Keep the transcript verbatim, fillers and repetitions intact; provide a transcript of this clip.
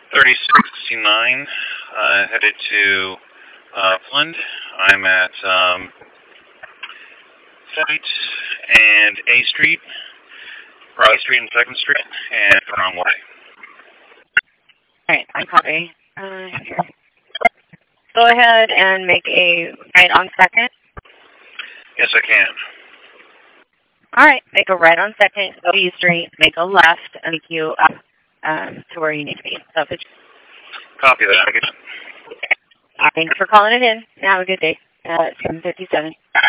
thirty-six sixty-nine, uh, headed to uh, Flint. I'm at um, Site and A Street, or A Street and second Street, and the wrong way. All right, I copy. Uh, here. Go ahead and make a right on second. Yes, I can. All right, make a right on second, go to E Street, make a left, and take you up um, to where you need to be. So if it's, Copy that. thanks for calling it in. Have a good day. Uh, seven fifty-seven.